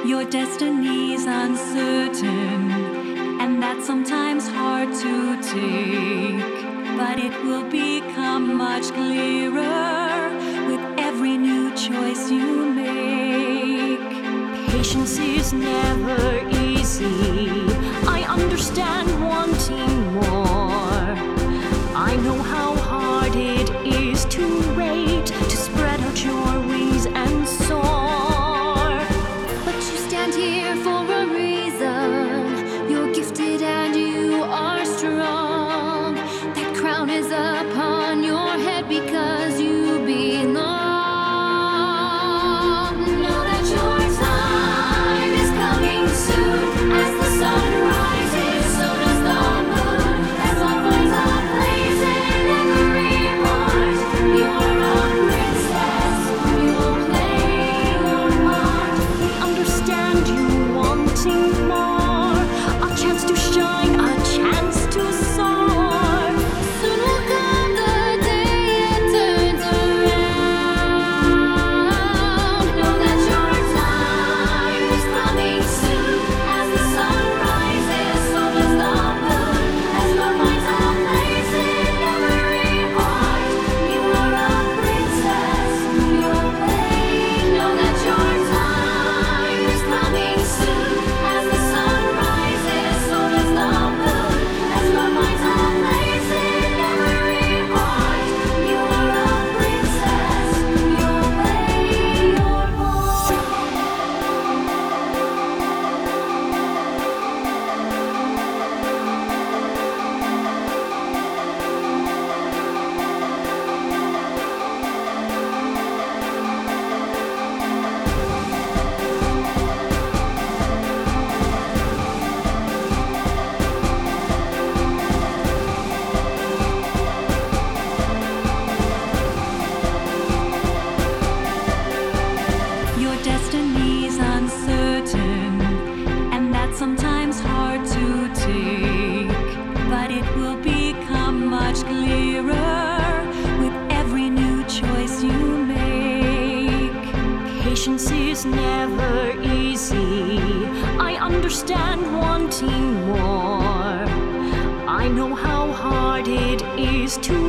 Your destiny's uncertain, and that's sometimes hard to take. But it will become much clearer with every new choice you make. Patience is never easy. I understand wanting more. I know how hard it is to wait, to spread out your wings and soar. But you stand here for a reason. You're gifted and you are strong. That crown is upon your head because you belong. Know that your time is coming soon. As the sun rises, so does the moon. As love finds a place in every heart, you're a princess. You'll play your part. We understand you wanting more, a chance to shine, a chance to soar. Soon will come the day it turns around. Know that your time is coming soon. As the sun rises, so does the moon. As love finds a place in every heart, you are a princess. You'll play. Know that your time is coming soon. As the sun rises, so does the moon. As love finds a place in every heart, you are a princess. You'll play your part. Your destiny's uncertain, and that's sometimes hard to take. But it will become much clearer with every new choice you make. Patience is never easy. I understand wanting more. I know how hard it is to